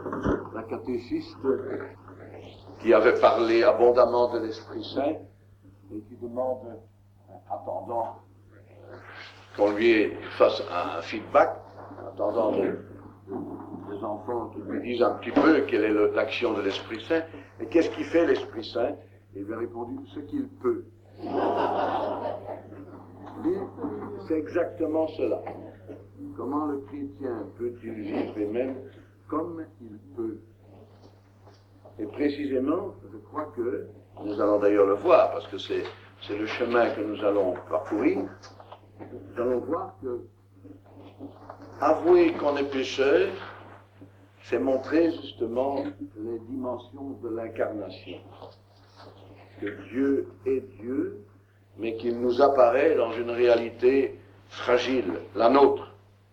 la catéchiste qui avait parlé abondamment de l'Esprit Saint et qui demande, attendant qu'on lui fasse un feedback, attendant des enfants qui lui disent un petit peu quelle est l'action de l'Esprit Saint. Et qu'est-ce qui fait l'Esprit Saint? Et il lui a répondu, ce qu'il peut. C'est exactement cela. Comment le chrétien peut-il vivre lui-même comme il peut? Et précisément, je crois que, nous allons d'ailleurs le voir, parce que c'est le chemin que nous allons parcourir, nous allons voir que avouer qu'on est pécheur, c'est montrer justement les dimensions de l'incarnation. Que Dieu est Dieu, mais qu'il nous apparaît dans une réalité fragile, la nôtre.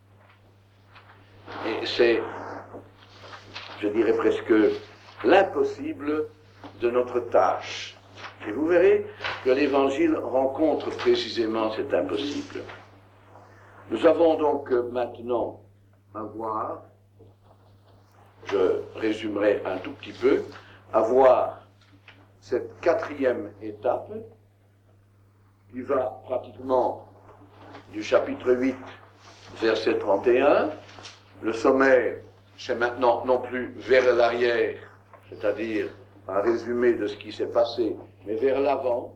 Et c'est, je dirais presque, l'impossible de notre tâche. Et vous verrez que l'Évangile rencontre précisément cet impossible. Nous avons donc maintenant à voir, je résumerai un tout petit peu, à voir cette quatrième étape qui va pratiquement du chapitre 8, verset 31. Le sommaire, c'est maintenant non plus vers l'arrière, c'est-à-dire un résumé de ce qui s'est passé, mais vers l'avant,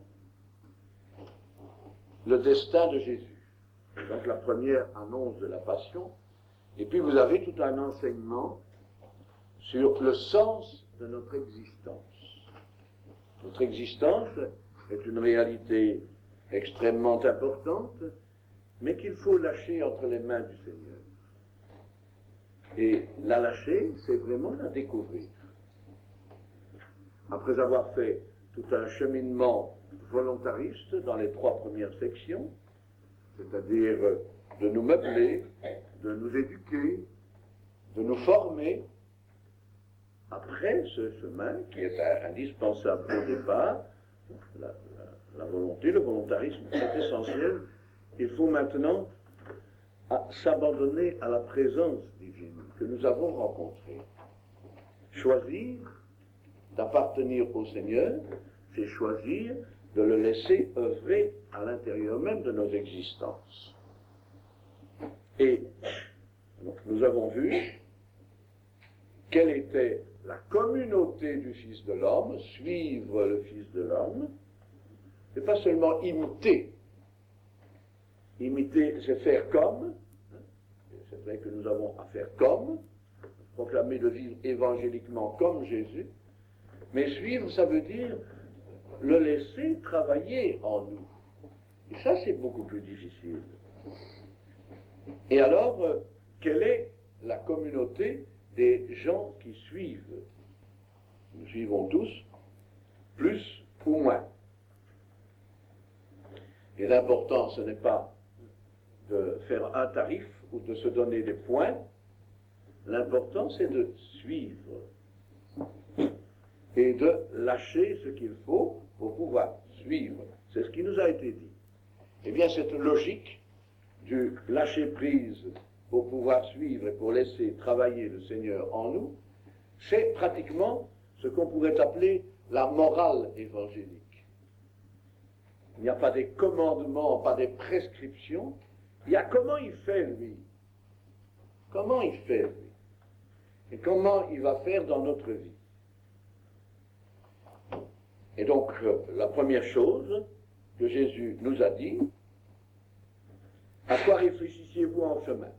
le destin de Jésus. Donc la première annonce de la Passion, et puis vous avez tout un enseignement sur le sens de notre existence. Notre existence est une réalité extrêmement importante, mais qu'il faut lâcher entre les mains du Seigneur. Et la lâcher, c'est vraiment la découvrir. Après avoir fait tout un cheminement volontariste dans les 3 premières sections, c'est-à-dire de nous meubler, de nous éduquer, de nous former, après ce chemin qui est indispensable au départ, la volonté, le volontarisme est essentiel, il faut maintenant s'abandonner à la présence divine que nous avons rencontrée. Choisir d'appartenir au Seigneur, c'est choisir de le laisser œuvrer à l'intérieur même de nos existences. Et donc, nous avons vu quelle était la communauté du Fils de l'homme, suivre le Fils de l'homme, c'est pas seulement imiter. Imiter, c'est faire comme, c'est vrai que nous avons à faire comme, proclamer de vivre évangéliquement comme Jésus, mais suivre, ça veut dire le laisser travailler en nous. Et ça, c'est beaucoup plus difficile. Et alors, quelle est la communauté des gens qui suivent? Nous suivons tous, plus ou moins. Et l'important, ce n'est pas de faire un tarif ou de se donner des points. L'important, c'est de suivre et de lâcher ce qu'il faut pour pouvoir suivre. C'est ce qui nous a été dit. Eh bien, cette logique du lâcher-prise pour pouvoir suivre et pour laisser travailler le Seigneur en nous, c'est pratiquement ce qu'on pourrait appeler la morale évangélique. Il n'y a pas des commandements, pas des prescriptions, il y a comment il fait, lui. Comment il fait, lui. Et comment il va faire dans notre vie. Et donc, la première chose que Jésus nous a dit, à quoi réfléchissiez-vous en chemin?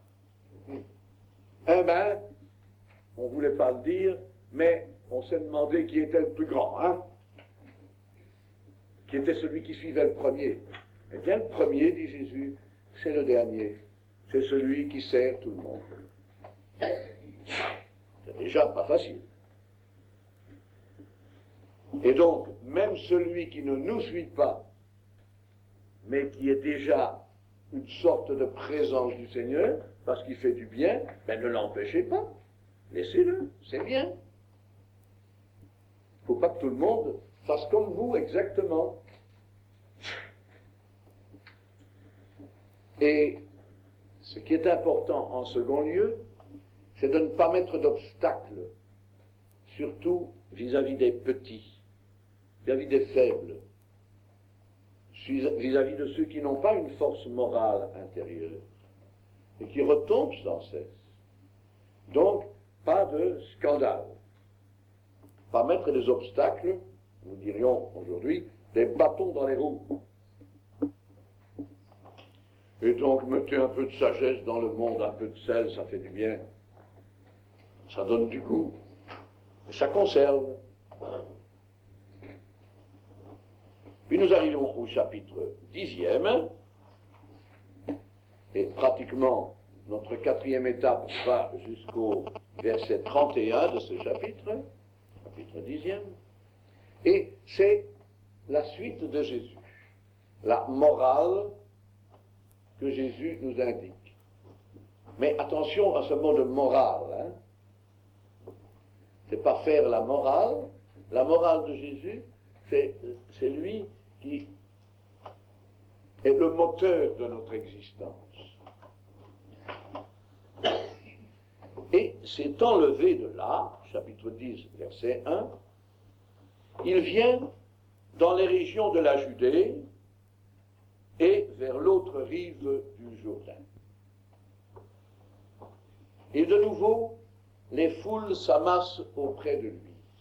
Eh bien, on ne voulait pas le dire, mais on s'est demandé qui était le plus grand, hein? Qui était celui qui suivait le premier. Eh bien, le premier, dit Jésus, c'est le dernier. C'est celui qui sert tout le monde. C'est déjà pas facile. Et donc, même celui qui ne nous suit pas, mais qui est déjà une sorte de présence du Seigneur, parce qu'il fait du bien, ben ne l'empêchez pas. Laissez-le, c'est bien. Il ne faut pas que tout le monde fasse comme vous, exactement. Et ce qui est important en second lieu, c'est de ne pas mettre d'obstacles, surtout vis-à-vis des petits, vis-à-vis des faibles, vis-à-vis de ceux qui n'ont pas une force morale intérieure et qui retombent sans cesse. Donc, pas de scandale. Pas mettre des obstacles, nous dirions aujourd'hui, des bâtons dans les roues. Et donc, mettez un peu de sagesse dans le monde, un peu de sel, ça fait du bien. Ça donne du goût. Et ça conserve. Puis nous arrivons au chapitre 10e, et pratiquement notre 4e étape va jusqu'au verset 31 de ce chapitre 10e, et c'est la suite de Jésus, la morale que Jésus nous indique. Mais attention à ce mot de morale, hein. C'est pas faire la morale de Jésus, c'est lui qui est le moteur de notre existence. Et s'étant levé de là, chapitre 10, verset 1, il vient dans les régions de la Judée et vers l'autre rive du Jourdain. Et de nouveau, les foules s'amassent auprès de lui.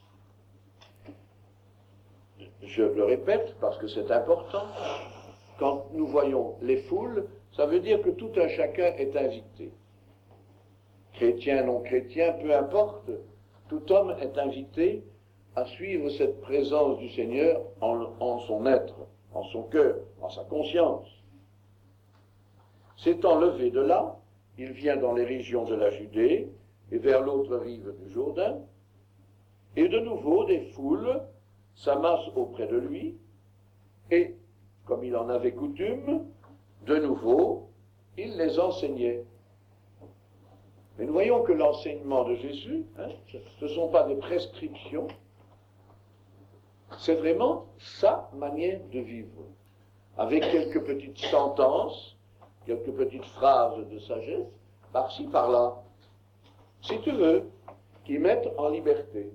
Je le répète parce que c'est important. Quand nous voyons les foules, ça veut dire que tout un chacun est invité. Chrétien, non chrétien, peu importe, tout homme est invité à suivre cette présence du Seigneur en son être, en son cœur, en sa conscience. S'étant levé de là, il vient dans les régions de la Judée et vers l'autre rive du Jourdain, et de nouveau des foules s'amassent auprès de lui, et, comme il en avait coutume, de nouveau, il les enseignait. Mais nous voyons que l'enseignement de Jésus, ce ne sont pas des prescriptions, c'est vraiment sa manière de vivre, avec quelques petites sentences, quelques petites phrases de sagesse, par-ci, par-là, si tu veux, qui mettent en liberté.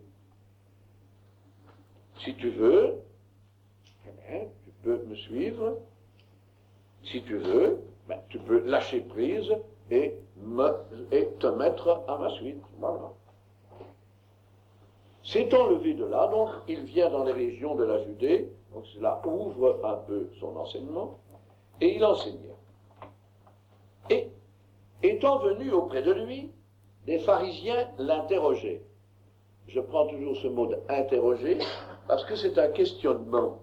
Si tu veux, eh bien, tu peux me suivre. Si tu veux, ben, tu peux lâcher prise et te mettre à ma suite. Voilà. S'étant levé de là, donc, il vient dans les régions de la Judée, donc cela ouvre un peu son enseignement, et il enseignait. Et, étant venu auprès de lui, les pharisiens l'interrogeaient. Je prends toujours ce mot d'interroger, parce que c'est un questionnement.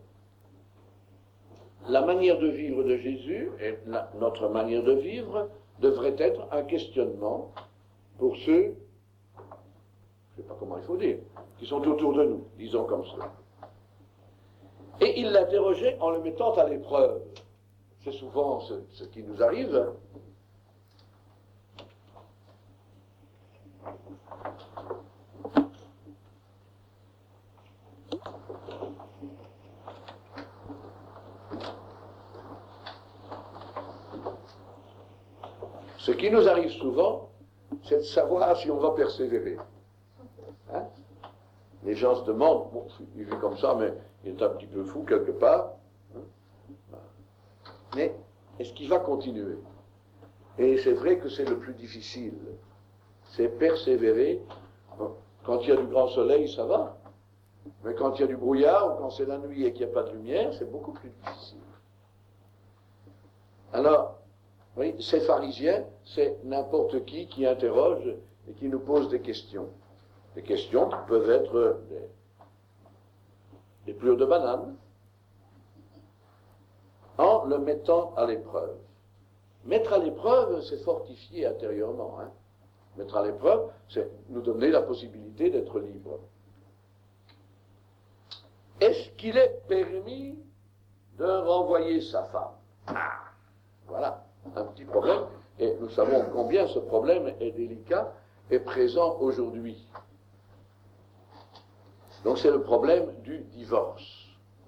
La manière de vivre de Jésus, et notre manière de vivre, devrait être un questionnement pour ceux, je ne sais pas comment il faut dire, qui sont autour de nous, disons comme cela. Et il l'interrogeait en le mettant à l'épreuve. C'est souvent ce qui nous arrive. Ce qui nous arrive souvent, c'est de savoir si on va persévérer. Hein? Les gens se demandent, bon, il vit comme ça, mais il est un petit peu fou quelque part. Hein? Mais est-ce qu'il va continuer? Et c'est vrai que c'est le plus difficile. C'est persévérer. Bon, quand il y a du grand soleil, ça va. Mais quand il y a du brouillard, ou quand c'est la nuit et qu'il n'y a pas de lumière, c'est beaucoup plus difficile. Alors, oui, ces pharisiens, c'est n'importe qui interroge et qui nous pose des questions. Des questions qui peuvent être des plures de banane, en le mettant à l'épreuve. Mettre à l'épreuve, c'est fortifier intérieurement. Hein. Mettre à l'épreuve, c'est nous donner la possibilité d'être libre. Est-ce qu'il est permis de renvoyer sa femme? Voilà. Un petit problème, et nous savons combien ce problème est délicat et présent aujourd'hui. Donc c'est le problème du divorce.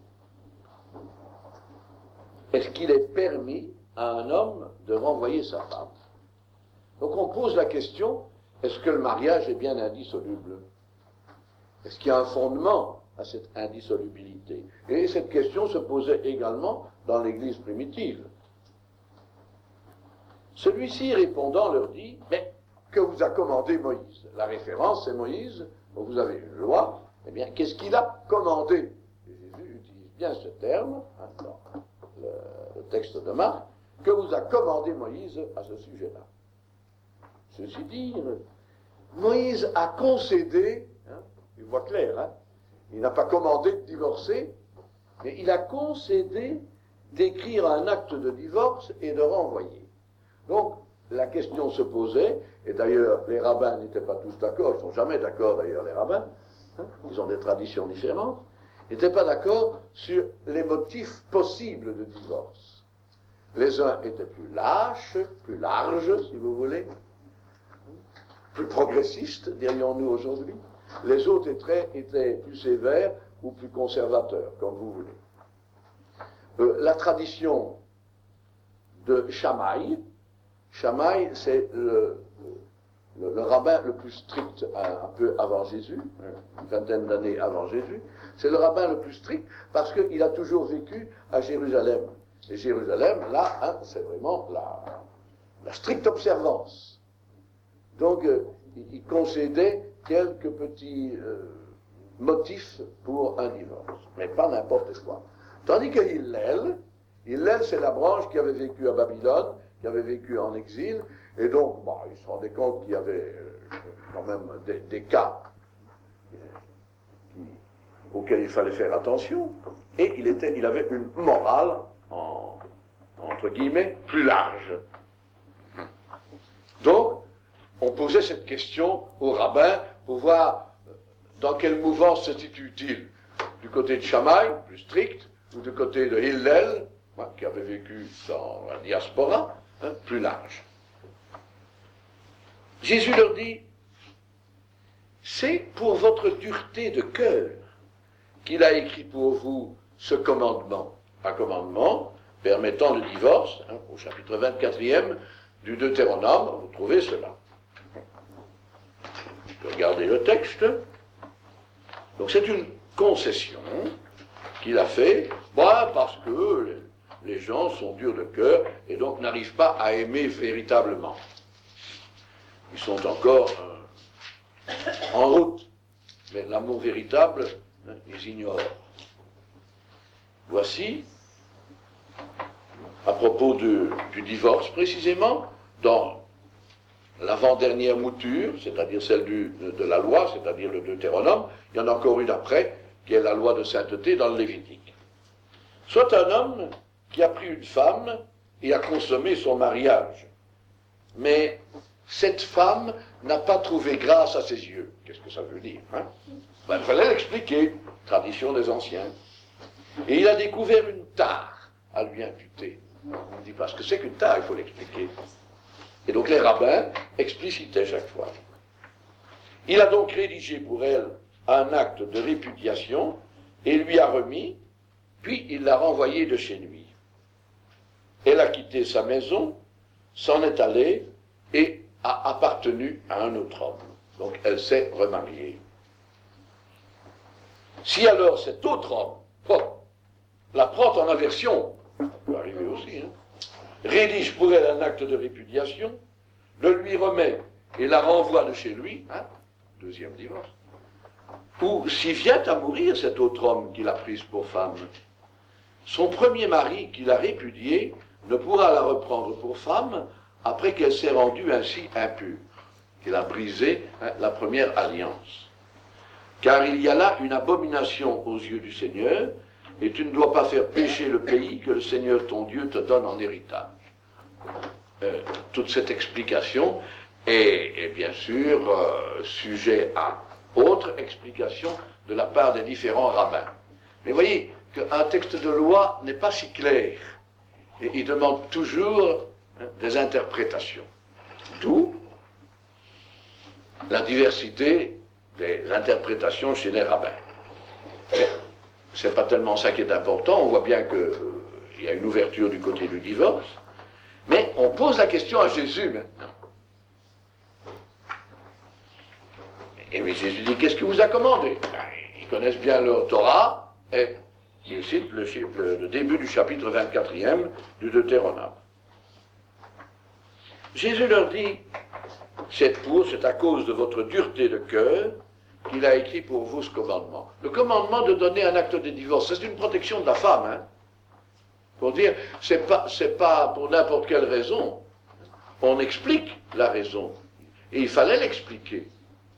Est-ce qu'il est permis à un homme de renvoyer sa femme? Donc on pose la question, est-ce que le mariage est bien indissoluble? Est-ce qu'il y a un fondement à cette indissolubilité? Et cette question se posait également dans l'Église primitive. Celui-ci, répondant, leur dit, mais que vous a commandé Moïse? La référence, c'est Moïse, vous avez une loi, eh bien, qu'est-ce qu'il a commandé? Et Jésus utilise bien ce terme, dans le texte de Marc, que vous a commandé Moïse à ce sujet-là. Ceci dit, Moïse a concédé, il voit clair, il n'a pas commandé de divorcer, mais il a concédé d'écrire un acte de divorce et de renvoyer. Donc, la question se posait, et d'ailleurs, les rabbins n'étaient pas tous d'accord, ils ne sont jamais d'accord d'ailleurs, les rabbins, ils ont des traditions différentes, n'étaient pas d'accord sur les motifs possibles de divorce. Les uns étaient plus lâches, plus larges, si vous voulez, plus progressistes, dirions-nous aujourd'hui. Les autres étaient plus sévères ou plus conservateurs, comme vous voulez. La tradition de Shammai, c'est le rabbin le plus strict un peu avant Jésus, une vingtaine d'années avant Jésus. C'est le rabbin le plus strict parce qu'il a toujours vécu à Jérusalem. Et Jérusalem, là, c'est vraiment la stricte observance. Donc, il concédait quelques petits motifs pour un divorce, mais pas n'importe quoi. Tandis que Hillel, c'est la branche qui avait vécu à Babylone, qui avait vécu en exil, et donc, il se rendait compte qu'il y avait quand même des cas auxquels il fallait faire attention, et il avait une morale, entre guillemets, plus large. Donc, on posait cette question au rabbin pour voir dans quelle mouvance se situe-t-il, du côté de Shammai, plus strict, ou du côté de Hillel, qui avait vécu dans la diaspora, plus large. Jésus leur dit, c'est pour votre dureté de cœur qu'il a écrit pour vous ce commandement, un commandement permettant le divorce, au chapitre 24e du Deutéronome, vous trouvez cela. Regardez le texte. Donc c'est une concession qu'il a fait, parce que les gens sont durs de cœur et donc n'arrivent pas à aimer véritablement. Ils sont encore en route, mais l'amour véritable, ils ignorent. Voici, à propos du divorce précisément, dans l'avant-dernière mouture, c'est-à-dire celle de la loi, c'est-à-dire le Deutéronome, il y en a encore une après, qui est la loi de sainteté dans le Lévitique. Soit un homme qui a pris une femme et a consommé son mariage, mais cette femme n'a pas trouvé grâce à ses yeux. Qu'est-ce que ça veut dire, il fallait l'expliquer, tradition des anciens. Et il a découvert une tare à lui imputer. On dit parce que c'est qu'une tare, il faut l'expliquer. Et donc les rabbins explicitaient chaque fois. Il a donc rédigé pour elle un acte de répudiation et lui a remis, puis il l'a renvoyée de chez lui. Elle a quitté sa maison, s'en est allée et a appartenu à un autre homme. Donc elle s'est remariée. Si alors cet autre homme la prend en aversion, ça peut arriver aussi, rédige pour elle un acte de répudiation, le lui remet et la renvoie de chez lui, deuxième divorce, ou s'il vient à mourir cet autre homme qu'il a prise pour femme, son premier mari qui l'a répudiée ne pourra la reprendre pour femme après qu'elle s'est rendue ainsi impure, qu'il a brisé la première alliance. Car il y a là une abomination aux yeux du Seigneur, et tu ne dois pas faire pécher le pays que le Seigneur ton Dieu te donne en héritage. Toute cette explication est bien sûr sujet à autre explication de la part des différents rabbins. Mais voyez qu'un texte de loi n'est pas si clair, et il demande toujours des interprétations. D'où la diversité des interprétations chez les rabbins. Mais c'est pas tellement ça qui est important, on voit bien qu'il y a une ouverture du côté du divorce, mais on pose la question à Jésus maintenant. Et puis Jésus dit, qu'est-ce qu'il vous a commandé? Ils connaissent bien leur Torah, et il cite le début du chapitre 24e du Deutéronome. Jésus leur dit, c'est à cause de votre dureté de cœur qu'il a écrit pour vous ce commandement. Le commandement de donner un acte de divorce, c'est une protection de la femme, hein. Pour dire, c'est pas pour n'importe quelle raison. On explique la raison. Et il fallait l'expliquer.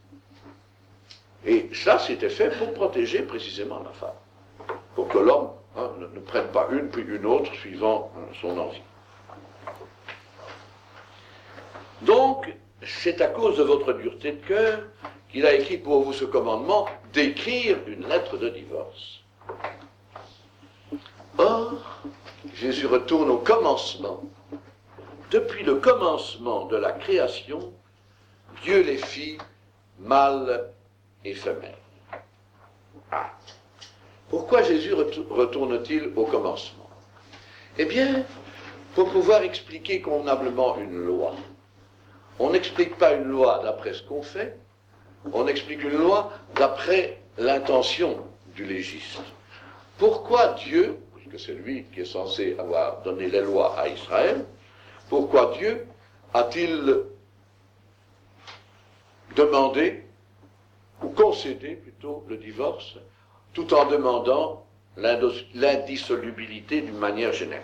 Et ça, c'était fait pour protéger précisément la femme. Pour que l'homme ne prenne pas une puis une autre suivant son envie. Donc, c'est à cause de votre dureté de cœur qu'il a écrit pour vous ce commandement d'écrire une lettre de divorce. Or, Jésus retourne au commencement. Depuis le commencement de la création, Dieu les fit mâles et femelles. Ah. Pourquoi Jésus retourne-t-il au commencement? Eh bien, pour pouvoir expliquer convenablement une loi. On n'explique pas une loi d'après ce qu'on fait, on explique une loi d'après l'intention du légiste. Pourquoi Dieu, puisque c'est lui qui est censé avoir donné les lois à Israël, pourquoi Dieu a-t-il demandé, ou concédé plutôt, le divorce, tout en demandant l'indissolubilité d'une manière générale?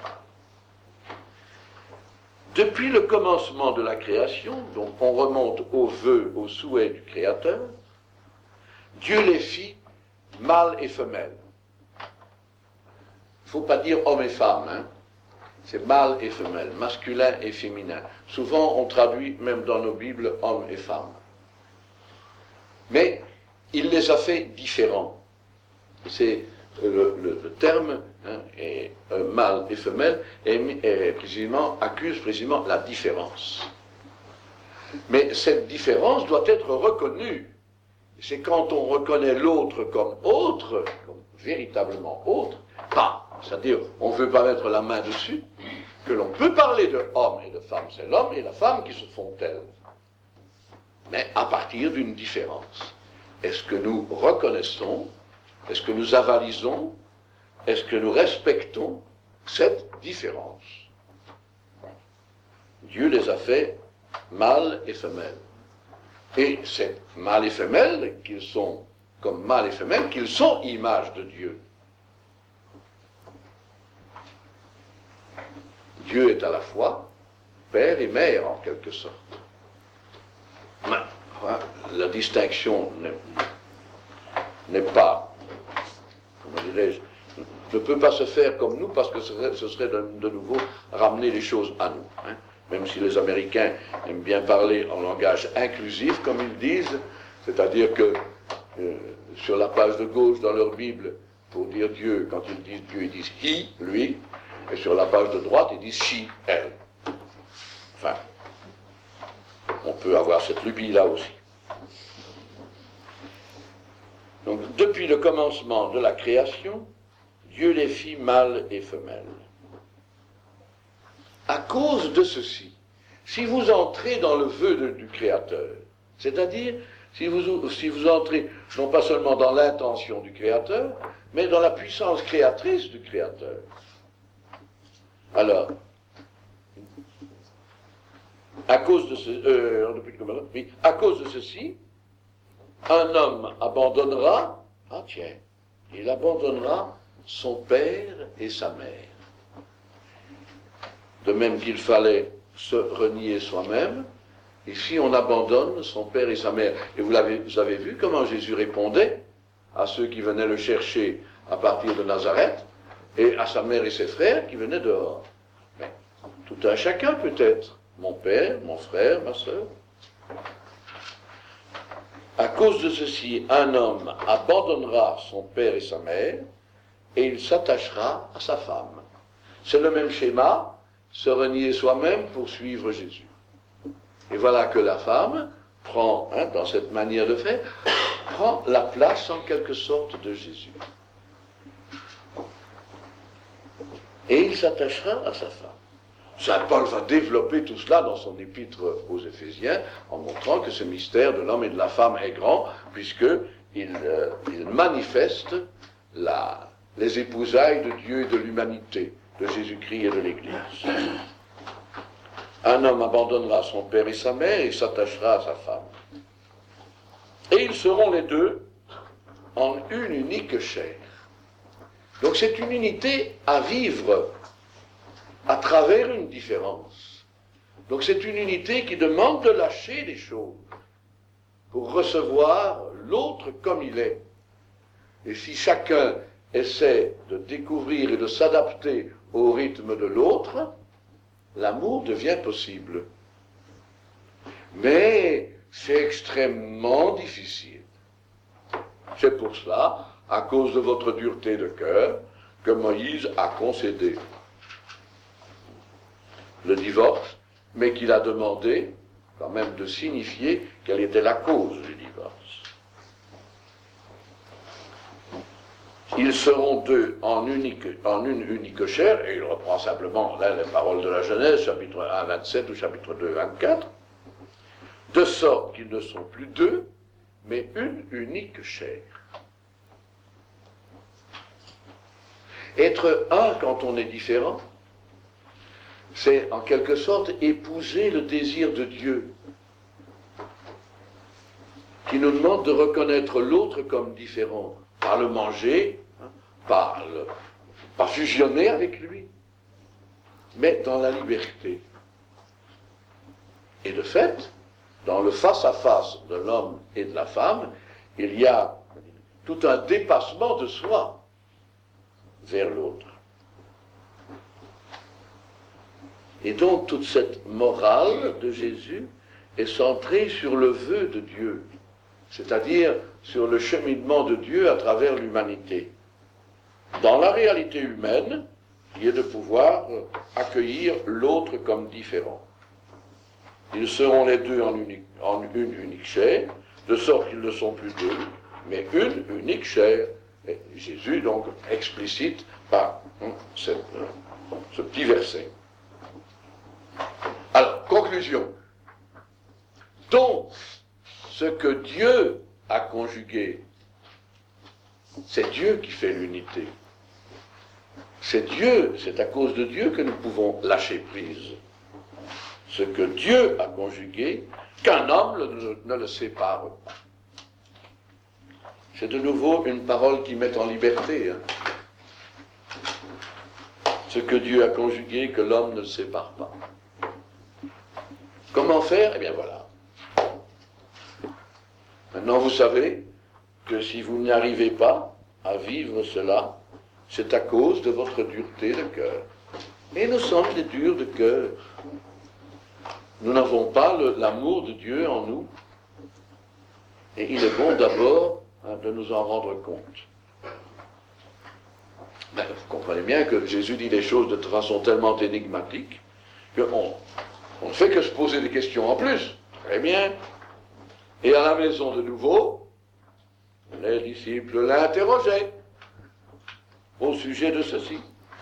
Depuis le commencement de la création, donc on remonte aux vœux, aux souhaits du Créateur, Dieu les fit mâles et femelles. Il ne faut pas dire homme et femme, hein. C'est mâle et femelle, masculin et féminin. Souvent on traduit même dans nos Bibles homme et femme. Mais il les a fait différents. C'est le terme, hein, mâle et femelle, accuse précisément la différence. Mais cette différence doit être reconnue. C'est quand on reconnaît l'autre comme autre, comme véritablement autre, c'est-à-dire on ne veut pas mettre la main dessus, que l'on peut parler de homme et de femme. C'est l'homme et la femme qui se font tels. Mais à partir d'une différence. Est-ce que nous reconnaissons, est-ce que nous avalisons, est-ce que nous respectons cette différence? Dieu les a fait mâles et femelles. Et c'est mâles et femelles qu'ils sont, comme mâles et femelles, qu'ils sont image de Dieu. Dieu est à la fois père et mère, en quelque sorte. Mais, la distinction n'est pas, comment dirais-je, ne peut pas se faire comme nous, parce que ce serait de nouveau ramener les choses à nous. Hein. Même si les Américains aiment bien parler en langage inclusif, comme ils disent, c'est-à-dire que sur la page de gauche dans leur Bible, pour dire Dieu, quand ils disent Dieu, ils disent he, lui, et sur la page de droite, ils disent she, elle. Enfin, on peut avoir cette lubie là aussi. Donc, depuis le commencement de la création, Dieu les fit mâles et femelles. À cause de ceci, si vous entrez dans le vœu du Créateur, c'est-à-dire si vous entrez non pas seulement dans l'intention du Créateur, mais dans la puissance créatrice du Créateur, alors, à cause de ceci, un homme abandonnera, il abandonnera son père et sa mère. De même qu'il fallait se renier soi-même, ici on abandonne son père et sa mère. Et vous avez vu comment Jésus répondait à ceux qui venaient le chercher à partir de Nazareth, et à sa mère et ses frères qui venaient dehors. Mais tout un chacun peut-être, mon père, mon frère, ma sœur. À cause de ceci, un homme abandonnera son père et sa mère, et il s'attachera à sa femme. C'est le même schéma, se renier soi-même pour suivre Jésus. Et voilà que la femme prend, dans cette manière de faire, prend la place en quelque sorte de Jésus. Et il s'attachera à sa femme. Saint Paul va développer tout cela dans son épître aux Éphésiens en montrant que ce mystère de l'homme et de la femme est grand puisqu'il manifeste les épousailles de Dieu et de l'humanité, de Jésus-Christ et de l'Église. Un homme abandonnera son père et sa mère et s'attachera à sa femme. Et ils seront les deux en une unique chair. Donc c'est une unité à vivre à travers une différence. Donc c'est une unité qui demande de lâcher des choses pour recevoir l'autre comme il est. Et si chacun essaie de découvrir et de s'adapter au rythme de l'autre, l'amour devient possible. Mais c'est extrêmement difficile. C'est pour cela, à cause de votre dureté de cœur, que Moïse a concédé le divorce, mais qu'il a demandé quand même de signifier quelle était la cause du divorce. Ils seront deux en une unique chair, et il reprend simplement là les paroles de la Genèse, chapitre 1, 27 ou chapitre 2, 24, de sorte qu'ils ne sont plus deux, mais une unique chair. Être un quand on est différent, c'est en quelque sorte épouser le désir de Dieu, qui nous demande de reconnaître l'autre comme différent, par le manger, par fusionner avec lui, mais dans la liberté. Et de fait, dans le face-à-face de l'homme et de la femme, il y a tout un dépassement de soi vers l'autre. Et donc toute cette morale de Jésus est centrée sur le vœu de Dieu, c'est-à-dire sur le cheminement de Dieu à travers l'humanité, dans la réalité humaine, qui est de pouvoir accueillir l'autre comme différent. Ils seront les deux en une unique chair, de sorte qu'ils ne sont plus deux, mais une unique chair. Et Jésus donc explicite par ce petit verset. Alors, conclusion. Donc, ce que Dieu a conjugué, c'est Dieu qui fait l'unité. C'est Dieu, c'est à cause de Dieu que nous pouvons lâcher prise. Ce que Dieu a conjugué, qu'un homme ne le sépare pas. C'est de nouveau une parole qui met en liberté. Ce que Dieu a conjugué, que l'homme ne le sépare pas. Comment faire? Eh bien voilà. Maintenant vous savez que si vous n'arrivez pas à vivre cela, c'est à cause de votre dureté de cœur. Et nous sommes des durs de cœur. Nous n'avons pas l'amour de Dieu en nous. Et il est bon d'abord de nous en rendre compte. Ben, vous comprenez bien que Jésus dit les choses de façon tellement énigmatique qu'on ne fait que se poser des questions en plus. Très bien. Et à la maison de nouveau, les disciples l'interrogeaient au sujet de ceci.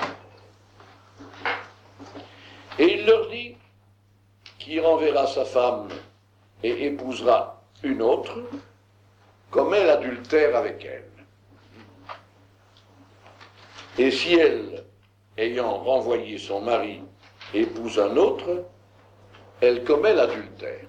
Et il leur dit: qui renverra sa femme et épousera une autre, commet l'adultère avec elle. Et si elle, ayant renvoyé son mari, épouse un autre, elle commet l'adultère.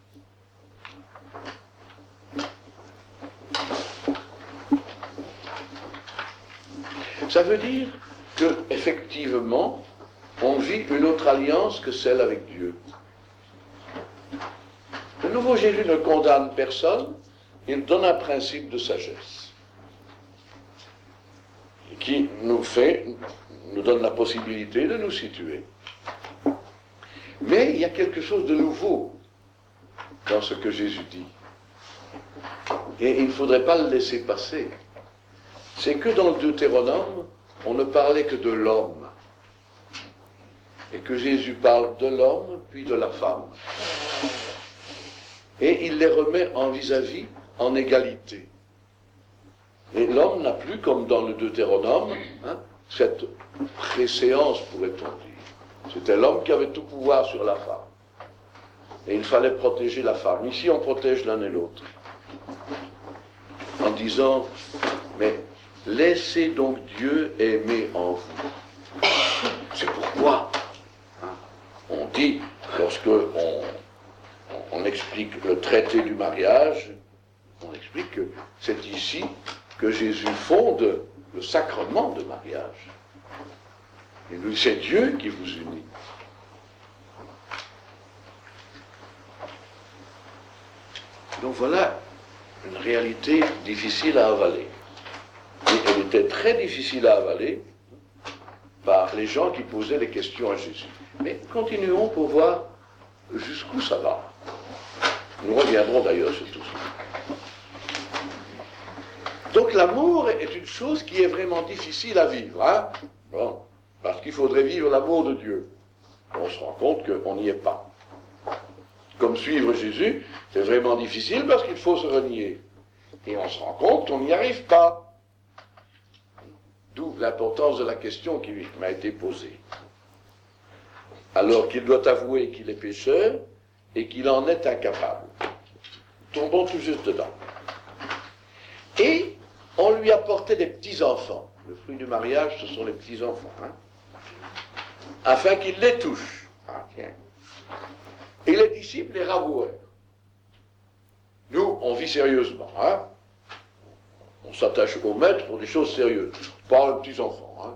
Ça veut dire que, effectivement, on vit une autre alliance que celle avec Dieu. Le nouveau Jésus ne condamne personne, il donne un principe de sagesse qui nous donne la possibilité de nous situer. Mais il y a quelque chose de nouveau dans ce que Jésus dit. Et il ne faudrait pas le laisser passer. C'est que dans le Deutéronome, on ne parlait que de l'homme. Et que Jésus parle de l'homme, puis de la femme. Et il les remet en vis-à-vis, en égalité. Et l'homme n'a plus, comme dans le Deutéronome, cette préséance, pourrait-on dire. C'était l'homme qui avait tout pouvoir sur la femme. Et il fallait protéger la femme. Ici, on protège l'un et l'autre. En disant, mais laissez donc Dieu aimer en vous. C'est pourquoi on dit, lorsque on explique le traité du mariage, on explique que c'est ici que Jésus fonde le sacrement de mariage. Et lui, c'est Dieu qui vous unit. Donc voilà une réalité difficile à avaler. Et elle était très difficile à avaler par les gens qui posaient les questions à Jésus. Mais continuons pour voir jusqu'où ça va. Nous reviendrons d'ailleurs sur tout ça. Donc l'amour est une chose qui est vraiment difficile à vivre. Hein? Bon, parce qu'il faudrait vivre l'amour de Dieu. On se rend compte qu'on n'y est pas. Comme suivre Jésus, c'est vraiment difficile parce qu'il faut se renier. Et on se rend compte qu'on n'y arrive pas. D'où l'importance de la question qui m'a été posée. Alors qu'il doit avouer qu'il est pécheur et qu'il en est incapable. Tombons tout juste dedans. Et on lui apportait des petits-enfants. Le fruit du mariage, ce sont les petits-enfants. Hein, afin qu'il les touche. Ah, tiens. Et les disciples les rabouèrent. Nous, on vit sérieusement. Hein? On s'attache au maître pour des choses sérieuses. Pas aux petits-enfants. Hein?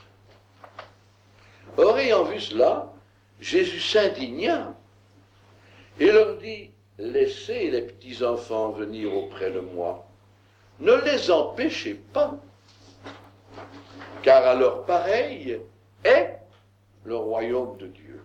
Or, ayant vu cela, Jésus s'indigna et leur dit, laissez les petits-enfants venir auprès de moi. Ne les empêchez pas, car à leur pareil est le royaume de Dieu.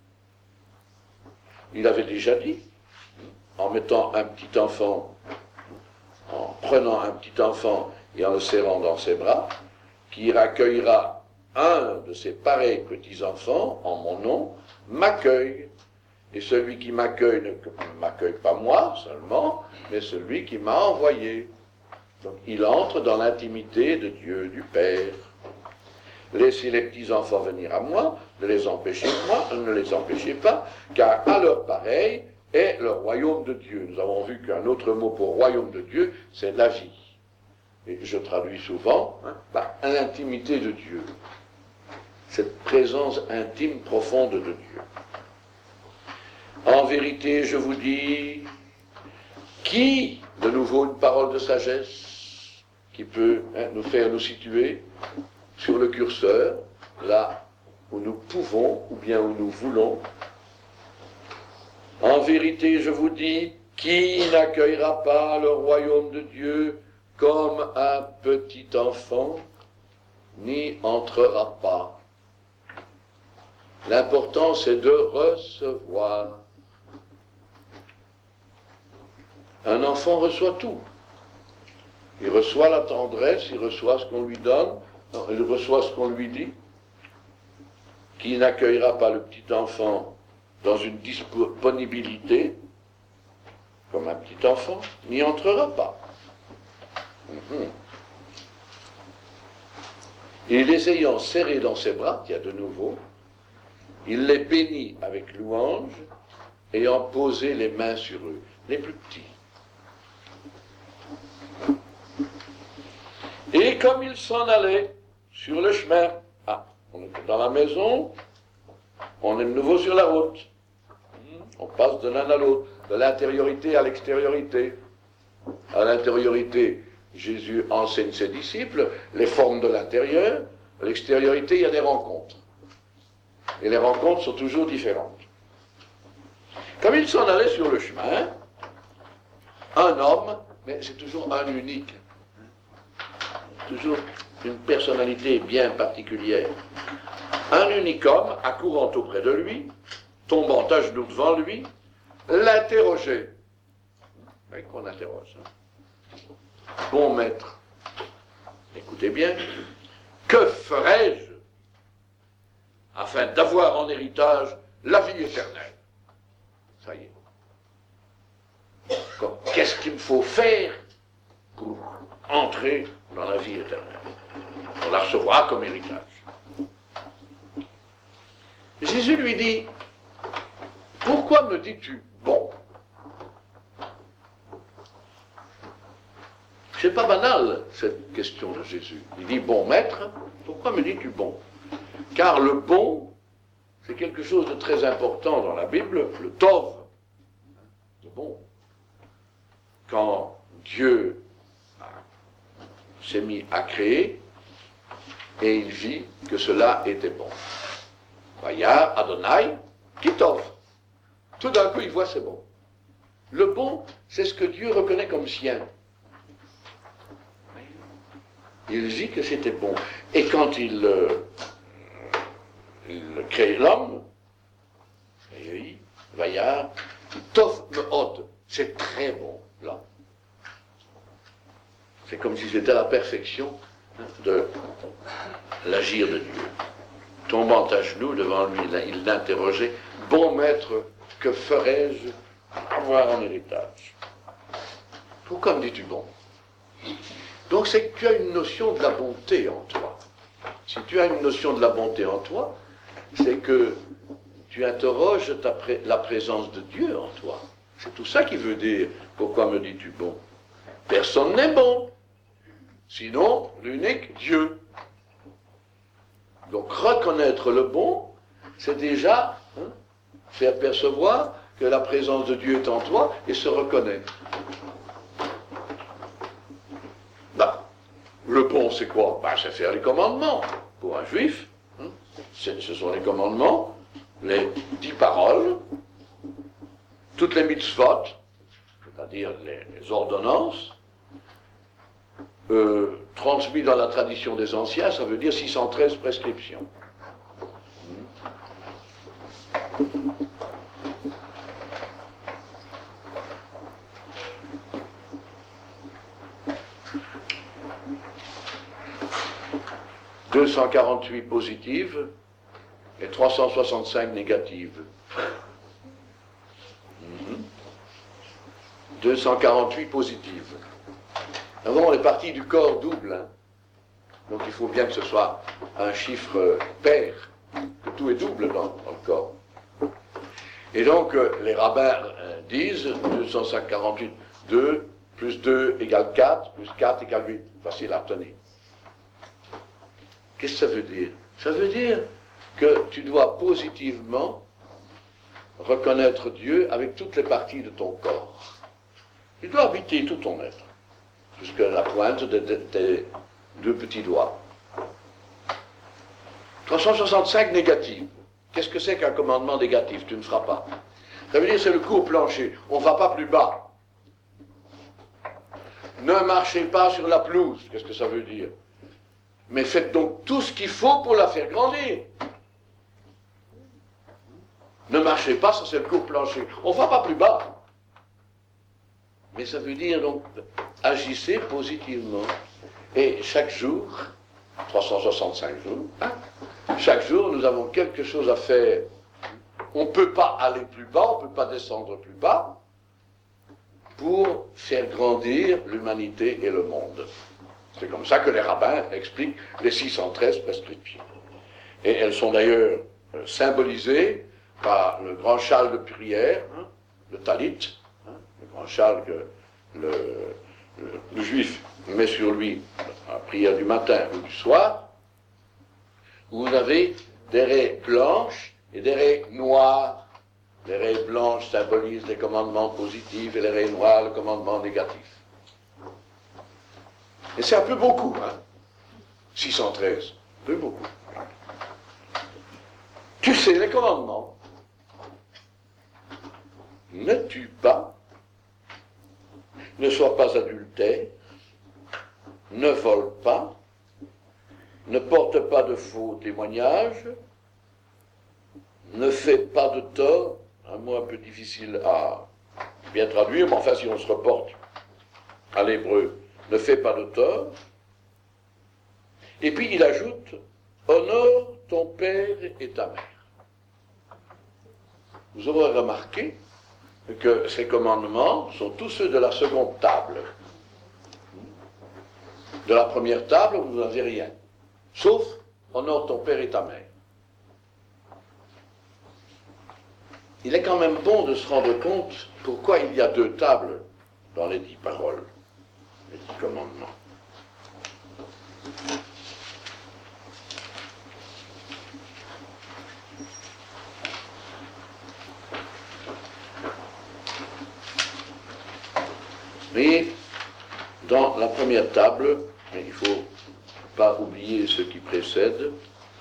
Il avait déjà dit, en mettant un petit enfant, en prenant un petit enfant et en le serrant dans ses bras, qui accueillera un de ces pareils petits-enfants en mon nom, m'accueille. Et celui qui m'accueille ne m'accueille pas moi seulement, mais celui qui m'a envoyé. Donc il entre dans l'intimité de Dieu, du Père. Laissez les petits-enfants venir à moi, ne les empêchez pas, car à leur pareil est le royaume de Dieu. Nous avons vu qu'un autre mot pour royaume de Dieu, c'est la vie. Et je traduis souvent par l'intimité de Dieu. Cette présence intime, profonde de Dieu. En vérité, je vous dis, qui, de nouveau une parole de sagesse, qui peut nous faire nous situer sur le curseur, là où nous pouvons ou bien où nous voulons. En vérité, je vous dis, qui n'accueillera pas le royaume de Dieu comme un petit enfant, n'y entrera pas. L'important, c'est de recevoir. Un enfant reçoit tout. Il reçoit la tendresse, il reçoit ce qu'on lui donne, il reçoit ce qu'on lui dit. Qui n'accueillera pas le petit enfant dans une disponibilité, comme un petit enfant, n'y entrera pas. Et les ayant serrés dans ses bras, il y a de nouveau, il les bénit avec louange, ayant posé les mains sur eux, les plus petits. Et comme il s'en allait sur le chemin, on est dans la maison, on est de nouveau sur la route. On passe de l'un à l'autre, de l'intériorité à l'extériorité. À l'intériorité, Jésus enseigne ses disciples les formes de l'intérieur. À l'extériorité, il y a des rencontres. Et les rencontres sont toujours différentes. Comme il s'en allait sur le chemin, un homme, mais c'est toujours un unique, toujours une personnalité bien particulière. Un unique homme, accourant auprès de lui, tombant à genoux devant lui, l'interrogeait. Oui, qu'on interroge. Bon maître, écoutez bien, que ferais-je afin d'avoir en héritage la vie éternelle? Ça y est. Qu'est-ce qu'il me faut faire pour entrer dans la vie éternelle, pour la recevoir comme héritage? Jésus lui dit, pourquoi me dis-tu bon? C'est pas banal, cette question de Jésus. Il dit, bon maître, pourquoi me dis-tu bon? Car le bon, c'est quelque chose de très important dans la Bible, le tov, le bon. Quand Dieu s'est mis à créer, et il vit que cela était bon. Vayar Adonai Kitov. Tout d'un coup, il voit c'est bon. Le bon, c'est ce que Dieu reconnaît comme sien. Il vit que c'était bon. Et quand il crée l'homme, Vayar Tov Meod. C'est très bon, là. C'est comme si c'était la perfection de l'agir de Dieu. Tombant à genoux devant lui, il l'interrogeait, « Bon maître, que ferais-je avoir en héritage ?» Pourquoi me dis-tu bon? Donc c'est que tu as une notion de la bonté en toi. Si tu as une notion de la bonté en toi, c'est que tu interroges la présence de Dieu en toi. C'est tout ça qui veut dire, pourquoi me dis-tu bon? Personne n'est bon, sinon l'unique Dieu. Donc reconnaître le bon, c'est déjà faire percevoir que la présence de Dieu est en toi et se reconnaître. Le bon, c'est quoi? C'est faire les commandements. Pour un juif, ce sont les commandements, les 10 paroles, toutes les mitzvot, c'est-à-dire les ordonnances, transmis dans la tradition des anciens, ça veut dire 613 prescriptions. « 248 positives et 365 négatives. 248 positives. Avant, on est parti du corps double. Donc il faut bien que ce soit un chiffre pair, que tout est double dans le corps. Et donc les rabbins disent 248, 2 plus 2 égale 4, plus 4 égale 8. Facile à retenir. Qu'est-ce que ça veut dire? Ça veut dire que tu dois positivement reconnaître Dieu avec toutes les parties de ton corps. Il doit habiter tout ton être, jusqu'à la pointe de tes 2 petits doigts. 365 négatives. Qu'est-ce que c'est qu'un commandement négatif? Tu ne feras pas. Ça veut dire que c'est le coup au plancher. On ne va pas plus bas. Ne marchez pas sur la pelouse. Qu'est-ce que ça veut dire? Mais faites donc tout ce qu'il faut pour la faire grandir. Ne marchez pas, ça c'est le coup au plancher. On ne va pas plus bas. Mais ça veut dire donc, agissez positivement. Et chaque jour, 365 jours, chaque jour nous avons quelque chose à faire. On ne peut pas aller plus bas, on ne peut pas descendre plus bas pour faire grandir l'humanité et le monde. C'est comme ça que les rabbins expliquent les 613 prescriptions. Et elles sont d'ailleurs symbolisées par le grand châle de prière, le talit, le grand châle que le juif met sur lui à la prière du matin ou du soir, où vous avez des raies blanches et des raies noires. Les raies blanches symbolisent les commandements positifs et les raies noires le commandement négatif. Et c'est un peu beaucoup, 613, un peu beaucoup. Tu sais les commandements. Ne tue pas, ne sois pas adultère, ne vole pas, ne porte pas de faux témoignages, ne fais pas de tort, un mot un peu difficile à bien traduire, mais enfin si on se reporte à l'hébreu, ne fais pas de tort. Et puis il ajoute, honore ton père et ta mère. Vous aurez remarqué que ces commandements sont tous ceux de la seconde table. De la première table, vous n'avez rien. Sauf, honore ton père et ta mère. il est quand même bon de se rendre compte pourquoi il y a 2 tables dans les 10 paroles, les 10 commandements. Mais dans la première table, il ne faut pas oublier ce qui précède,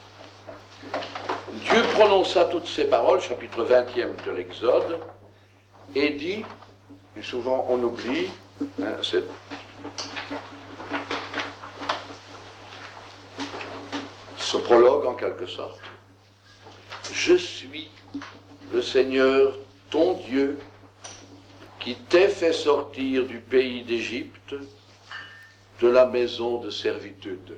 Dieu prononça toutes ces paroles, chapitre 20e de l'Exode, et dit, et souvent on oublie, ce prologue en quelque sorte, je suis le Seigneur, ton Dieu, qui t'ai fait sortir du pays d'Égypte, de la maison de servitude.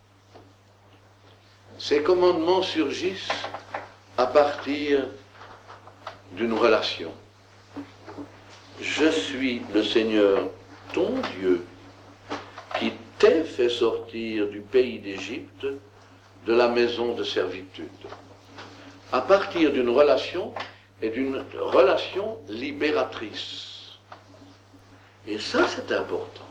Ces commandements surgissent à partir d'une relation. Je suis le Seigneur, ton Dieu, qui t'ai fait sortir du pays d'Égypte, de la maison de servitude. À partir d'une relation, et d'une relation libératrice. Et ça, c'est important.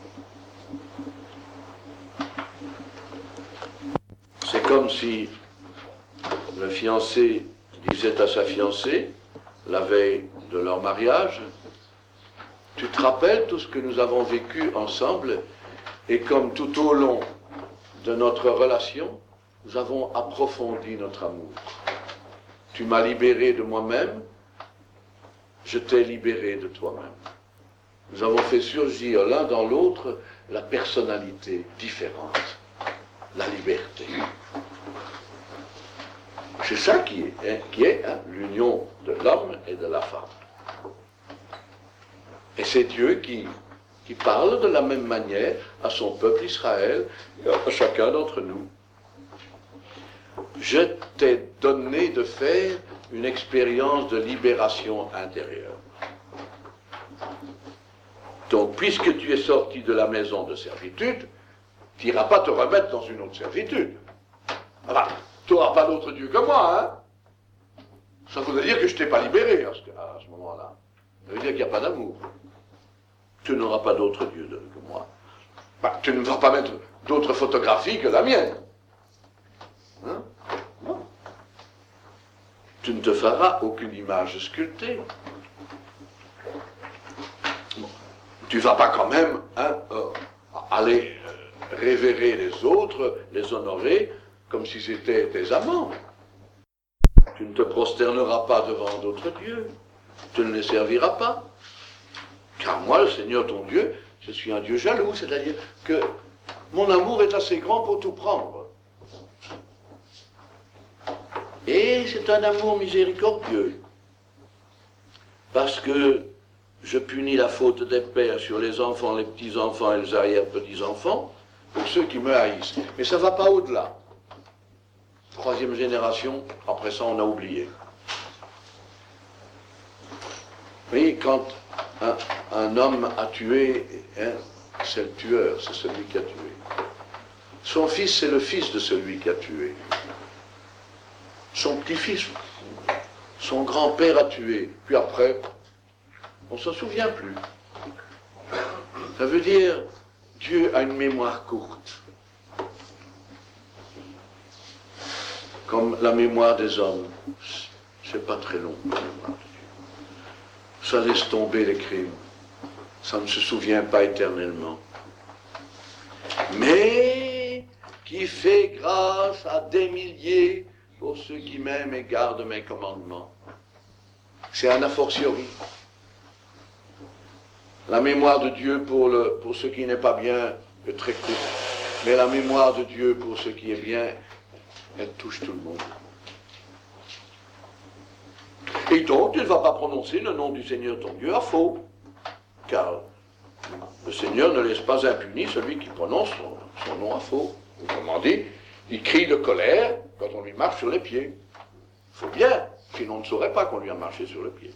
C'est comme si le fiancé disait à sa fiancée, la veille de leur mariage, tu te rappelles tout ce que nous avons vécu ensemble, et comme tout au long de notre relation, nous avons approfondi notre amour. Tu m'as libéré de moi-même, je t'ai libéré de toi-même. Nous avons fait surgir l'un dans l'autre la personnalité différente, la liberté. C'est ça qui est l'union de l'homme et de la femme. Et c'est Dieu qui parle de la même manière à son peuple Israël et à chacun d'entre nous. Je t'ai donné de faire une expérience de libération intérieure. Donc, puisque tu es sorti de la maison de servitude, tu n'iras pas te remettre dans une autre servitude. Enfin, tu n'auras pas d'autre Dieu que moi, hein. Ça voudrait dire que je ne t'ai pas libéré à ce moment-là. Ça veut dire qu'il n'y a pas d'amour. Tu n'auras pas d'autre Dieu que moi. Bah, tu ne vas pas mettre d'autres photographies que la mienne. Hein? Non. Tu ne te feras aucune image sculptée. Bon. Tu ne vas pas quand même aller révérer les autres, les honorer, comme si c'était tes amants. Tu ne te prosterneras pas devant d'autres dieux. Tu ne les serviras pas. Car moi, le Seigneur ton Dieu, je suis un Dieu jaloux, c'est-à-dire que mon amour est assez grand pour tout prendre. Et c'est un amour miséricordieux. Parce que je punis la faute des pères sur les enfants, les petits-enfants et les arrière-petits-enfants, pour ceux qui me haïssent. Mais ça ne va pas au-delà. 3e génération, après ça on a oublié. Oui, quand un homme a tué, c'est le tueur, c'est celui qui a tué. Son fils, c'est le fils de celui qui a tué. Son petit-fils, son grand-père a tué. Puis après, on ne s'en souvient plus. Ça veut dire, Dieu a une mémoire courte. Comme la mémoire des hommes. C'est pas très long, la mémoire de Dieu. Ça laisse tomber les crimes. Ça ne se souvient pas éternellement. Mais qui fait grâce à des milliers pour ceux qui m'aiment et gardent mes commandements. C'est un a fortiori. La mémoire de Dieu pour ce qui n'est pas bien est très courte. Mais la mémoire de Dieu pour ce qui est bien, elle touche tout le monde. Et donc, tu ne vas pas prononcer le nom du Seigneur ton Dieu à faux. Car le Seigneur ne laisse pas impuni celui qui prononce son nom à faux. Autrement dit, il crie de colère quand on lui marche sur les pieds. Il faut bien, sinon on ne saurait pas qu'on lui a marché sur le pied.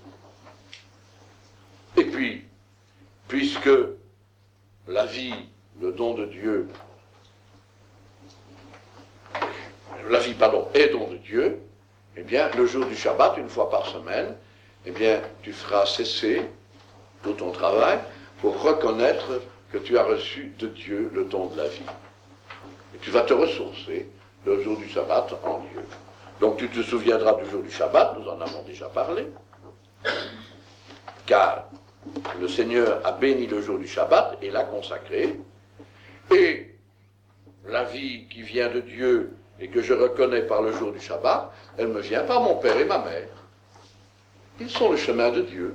Et puis, puisque la vie, le don de Dieu, est don de Dieu, eh bien, le jour du Shabbat, une fois par semaine, eh bien, tu feras cesser tout ton travail pour reconnaître que tu as reçu de Dieu le don de la vie. Et tu vas te ressourcer le jour du sabbat en Dieu. Donc tu te souviendras du jour du Shabbat, nous en avons déjà parlé, car le Seigneur a béni le jour du Shabbat et l'a consacré, et la vie qui vient de Dieu et que je reconnais par le jour du Shabbat, elle me vient par mon père et ma mère. Ils sont le chemin de Dieu.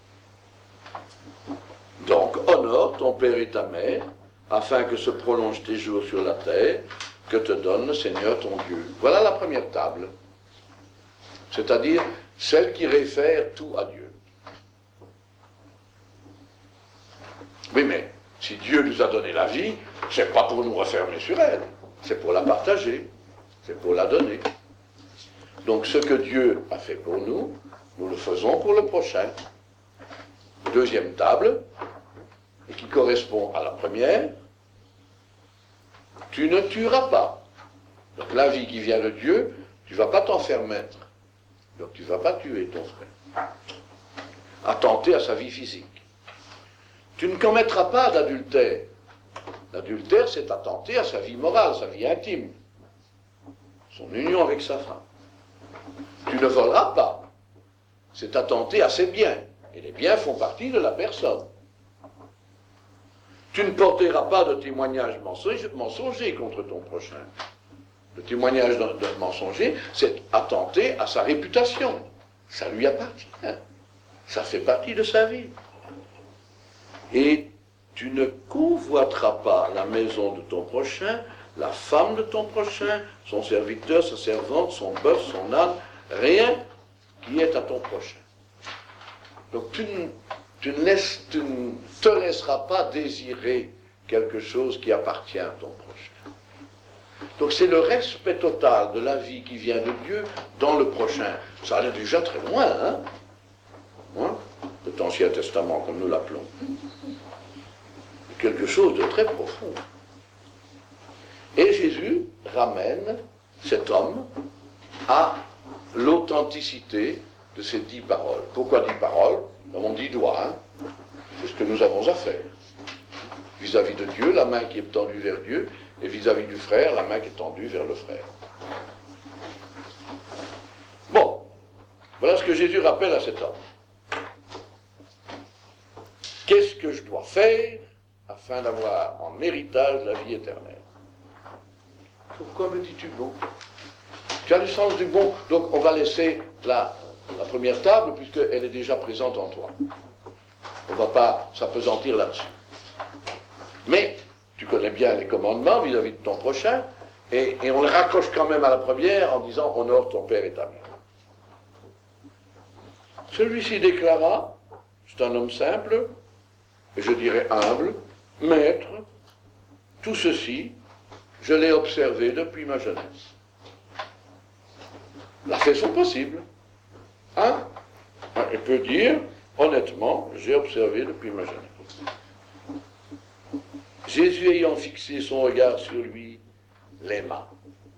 Donc honore ton père et ta mère, afin que se prolongent tes jours sur la terre, que te donne le Seigneur ton Dieu. Voilà la première table, c'est-à-dire celle qui réfère tout à Dieu. Oui, mais si Dieu nous a donné la vie, c'est pas pour nous refermer sur elle, c'est pour la partager, c'est pour la donner. Donc ce que Dieu a fait pour nous, nous le faisons pour le prochain. Deuxième table, et qui correspond à la première, tu ne tueras pas. Donc la vie qui vient de Dieu, tu ne vas pas t'en faire mettre. Donc tu ne vas pas tuer ton frère. Attenter à sa vie physique. Tu ne commettras pas d'adultère. L'adultère, c'est attenter à sa vie morale, sa vie intime. Son union avec sa femme. Tu ne voleras pas. C'est attenter à ses biens. Et les biens font partie de la personne. Tu ne porteras pas de témoignage mensonger contre ton prochain. Le témoignage de mensonger, c'est attenter à sa réputation. Ça lui appartient. Ça fait partie de sa vie. Et tu ne convoiteras pas la maison de ton prochain, la femme de ton prochain, son serviteur, sa servante, son bœuf, son âne, rien qui est à ton prochain. Donc tu ne te laisseras pas désirer quelque chose qui appartient à ton prochain. Donc c'est le respect total de la vie qui vient de Dieu dans le prochain. Ça allait déjà très loin, hein, l'Ancien Testament, comme nous l'appelons. Quelque chose de très profond. Et Jésus ramène cet homme à l'authenticité de ces 10 paroles. Pourquoi 10 paroles? On dit doigt, hein? C'est ce que nous avons à faire. Vis-à-vis de Dieu, la main qui est tendue vers Dieu, et vis-à-vis du frère, la main qui est tendue vers le frère. Bon, voilà ce que Jésus rappelle à cet homme. Qu'est-ce que je dois faire afin d'avoir en héritage la vie éternelle? Pourquoi me dis-tu bon? Tu as le sens du bon, donc on va laisser la première table, puisqu'elle est déjà présente en toi. On ne va pas s'apesantir là-dessus. Mais tu connais bien les commandements vis-à-vis de ton prochain, et on les raccroche quand même à la première en disant « honore ton père et ta mère ». Celui-ci déclara, c'est un homme simple, et je dirais humble, « Maître, tout ceci, je l'ai observé depuis ma jeunesse. » La fait son possible. Hein? Il peut dire, honnêtement, j'ai observé depuis ma jeunesse. Jésus ayant fixé son regard sur lui, l'aima.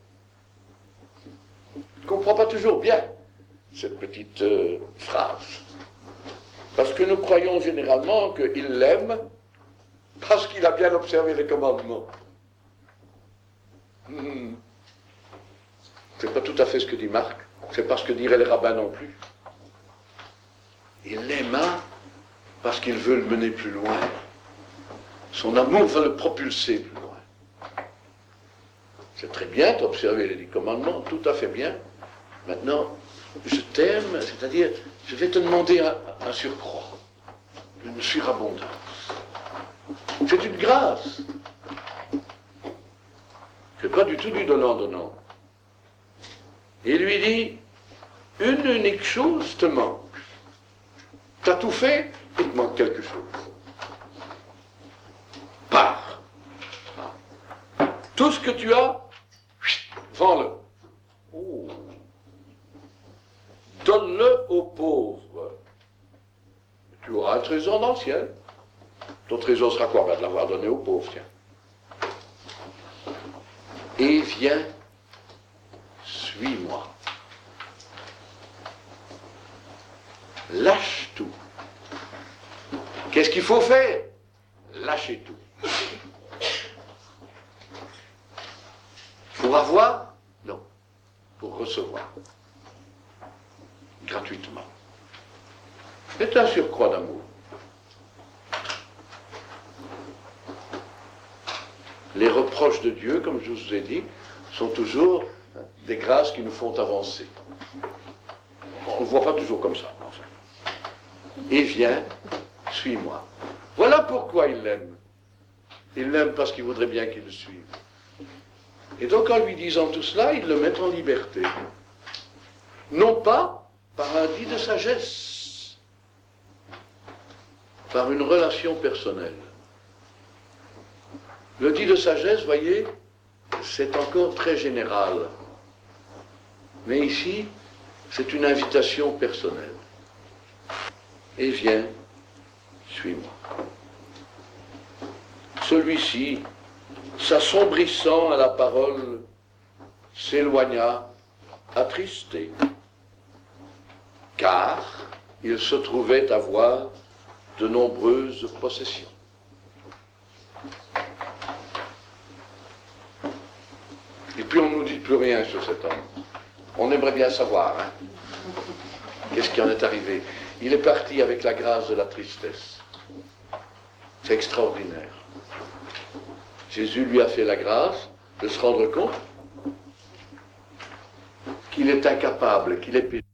Je ne comprends pas toujours bien cette petite phrase. Parce que nous croyons généralement qu'il l'aime parce qu'il a bien observé les commandements. C'est pas tout à fait ce que dit Marc. C'est pas ce que diraient les rabbins non plus. Il l'aima parce qu'il veut le mener plus loin. Son amour va le propulser plus loin. C'est très bien d'observer les 10 commandements, tout à fait bien. Maintenant, je t'aime, c'est-à-dire, je vais te demander un surcroît, une surabondance. C'est une grâce. C'est pas du tout du donnant-donnant. Il lui dit, une unique chose te manque. Tu as tout fait, il te manque quelque chose. Pars. Tout ce que tu as, vends-le. Oh. Donne-le aux pauvres. Tu auras un trésor dans le ciel. Ton trésor sera quoi? De l'avoir donné aux pauvres, tiens. Et viens, suis-moi. lâche tout. Qu'est-ce qu'il faut faire? Lâcher tout. Pour avoir? Non. Pour recevoir. Gratuitement. C'est un surcroît d'amour. Les reproches de Dieu, comme je vous ai dit, sont toujours des grâces qui nous font avancer. On ne voit pas toujours comme ça. Enfin. Et viens, suis-moi. Voilà pourquoi il l'aime. Il l'aime parce qu'il voudrait bien qu'il le suive. Et donc en lui disant tout cela, il le met en liberté. Non pas par un dit de sagesse, par une relation personnelle. Le dit de sagesse, voyez, c'est encore très général. Mais ici, c'est une invitation personnelle. Et viens, suis-moi. Celui-ci, s'assombrissant à la parole, s'éloigna attristé, car il se trouvait avoir de nombreuses possessions. Et puis on ne nous dit plus rien sur cet homme. On aimerait bien savoir, hein, qu'est-ce qui en est arrivé. Il est parti avec la grâce de la tristesse. C'est extraordinaire. Jésus lui a fait la grâce de se rendre compte qu'il est incapable, qu'il est pécheur.